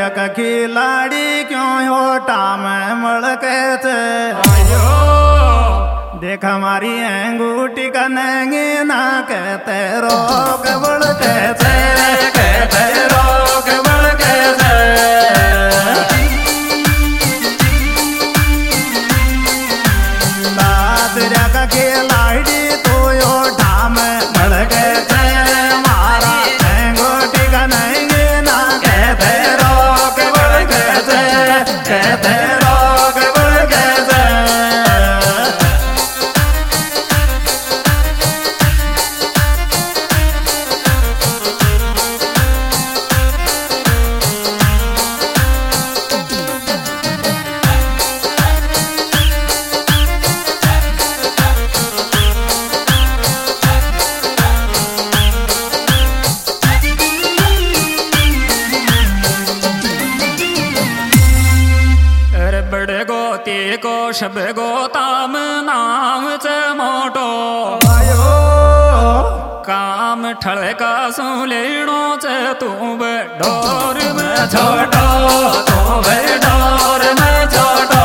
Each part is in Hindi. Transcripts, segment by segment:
जग खिलाड़ी क्यों होटा में मड़के थे देख हमारी अंगूठी कनेंगे ना कहते रोक बड़के थे कहते रोक बड़के थे जग खिलाड़ी तो होटा में मड़के थे मारा अंगूठी कनेंगे ना कहते रोक बड़के थे कहते रोक बड़के थे को शब गोताम नाम च मोटो काम ठड़का सु लेणो च तू डोर में छोटो तू डोर में छोटो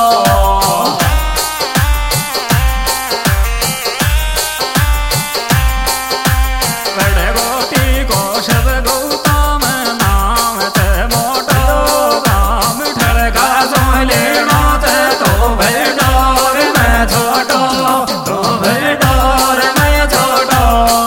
बड़े गोती को शब गोताम नाम च मोटो काम ठड़का सु लेणो डोर में छोटो तो डोर में छोटो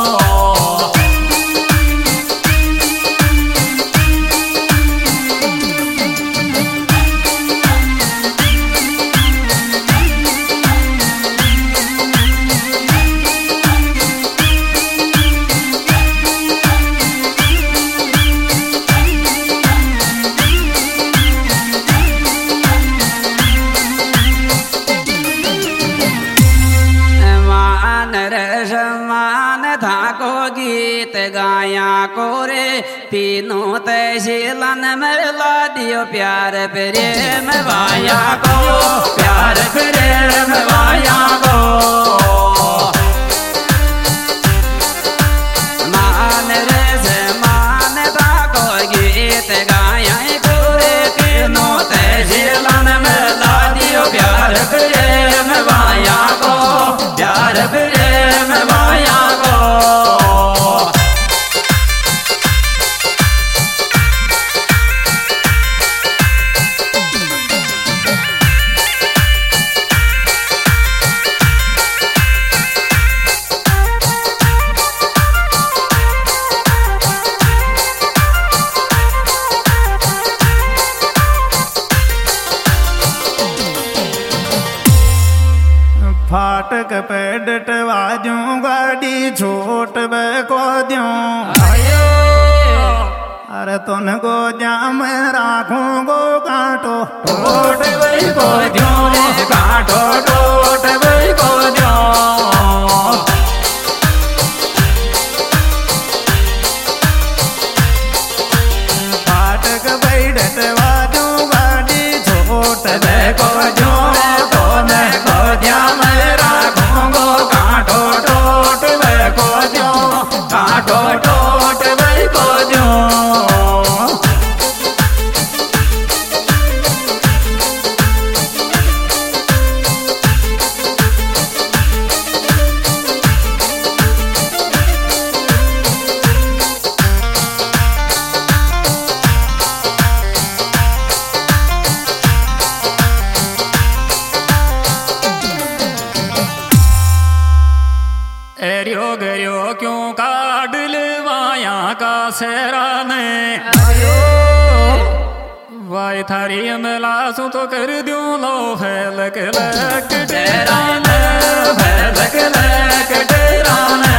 गीत गाया कोरे तीनों तहसीलन मिला दियो प्यार प्रेम वाया को प्यार प्रेम वाया को मान रे से मानता को गीत गाया कोरे तीनों तहसीलन मिला दियो प्यार प्रेम वाया को प्यार प्रेम वाया को फाटक पे डटवा दूं गाड़ी छोट बे को दूं अरे तुन को जाम राखूं गो कांटो टोट बे को दूं कांटो टोट बे को दूं फाटक पे डटवा दूं गाड़ी छोट बे को दूं तोने को जाम कांटो टोट वे को दूं कांटो टोट वे को दूं एरियो गरियो क्यों काट लवाया का सेरा ने वाई थारी मिला सु तो कर दूं लो फैलक लक तेरा ने फैलक लक तेरा ने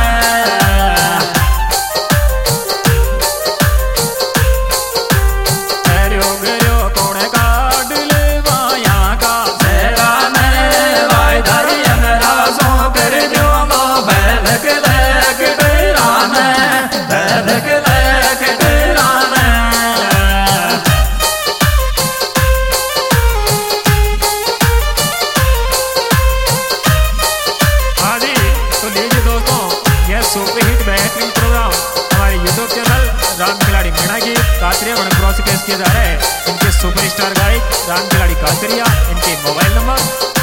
एरियो गरियो कौन काट लवाया का सेरा ने वाई थारी मिला सु कर दूं फैलक लक तेरा ने फैलक लक तेरा ने हाजी पेश किए जा रहे हैं इनके सुपरस्टार गायक राम खिलाड़ी काकरिया। इनके मोबाइल नंबर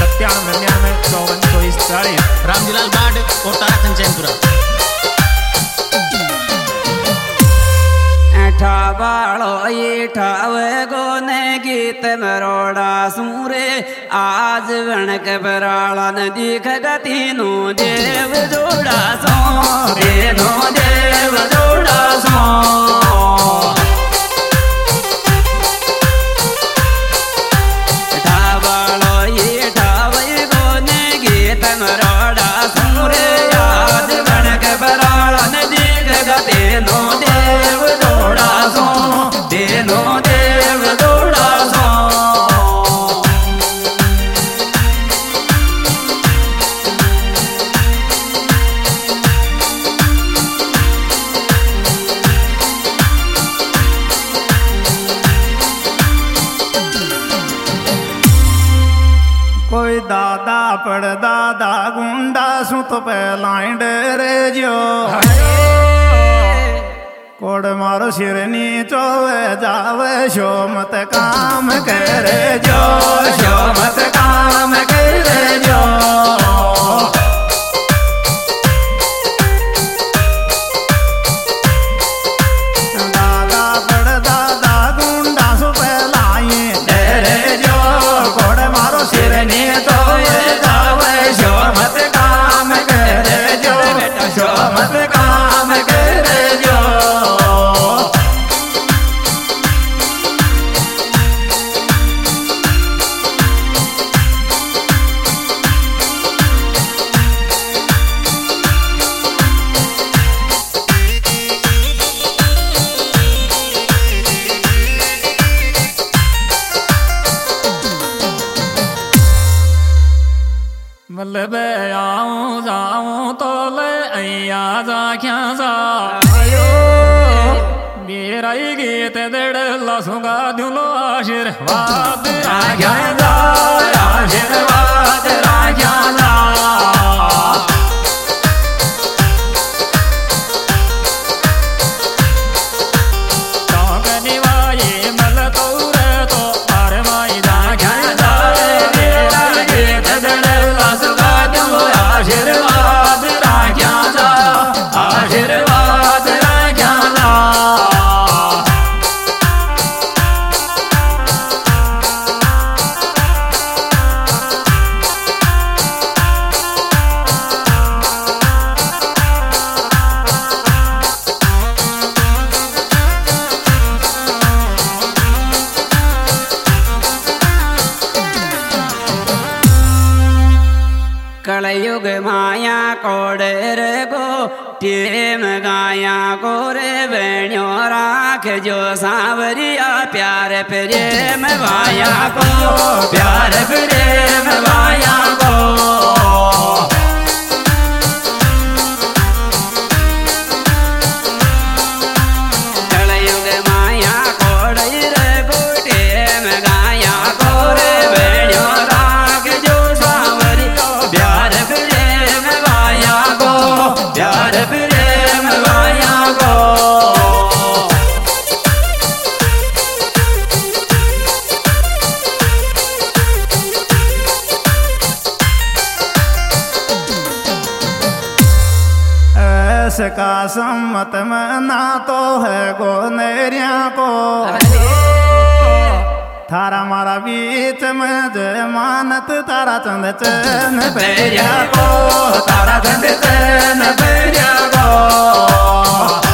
9799542440। रामजीलाल बाट और ताराचंद चैनपुरा। ठावाड़ो ये ठावे गोने गीत मरोड़ा सूरे आज वणक बराला नदी खगतीनो देव जोड़ा सो देनो देव जोड़ा सो। ठावाड़ो ये ठावे गोने गीत मरोड़ा सूरे आज वणक बराला नदी खगतीनो देव जोड़ा सो देनो देव जोड़ा सो। कोई दादा पड़ दादा गुंडा सुत पे लाइन डेरे जो कोड मारो सिर नीचो जावे शो मत काम करे जो शो मत काम करे जो। दादा पड़ दादा गुंडा सुत पे लाइन डेरे जो कोड मारो सिर नीचो जावे शो मत काम करे जो शो मत काम करे जो। मतलब आऊं जाऊं तो ले अया जा क्या जा मेरा ही गीत दड़ लसूंगा दुलो आशीर्वाद राजा जा आशीर्वाद राजा जा। आशीर्वाद राजा जा आशीर्वाद राजा जा। कलयुग माया कोडेर गो टेम गाया गोरे बेणियो राख जो सांवरिया प्यार प्रेम वाया को प्यार प्रेम वाया को। कलयुग माया कोडेर गो टेम गाया गोरे बेणियो राख जो सांवरिया प्यार प्रेम वाया को प्यार प्रेम वाया को। ऐसे का सम्मत में ना तो है गो नेरिया को थारा मारा बीच में जय मानत तारा चंद चैन पेरिया को तारा चंद चैन पेरिया को।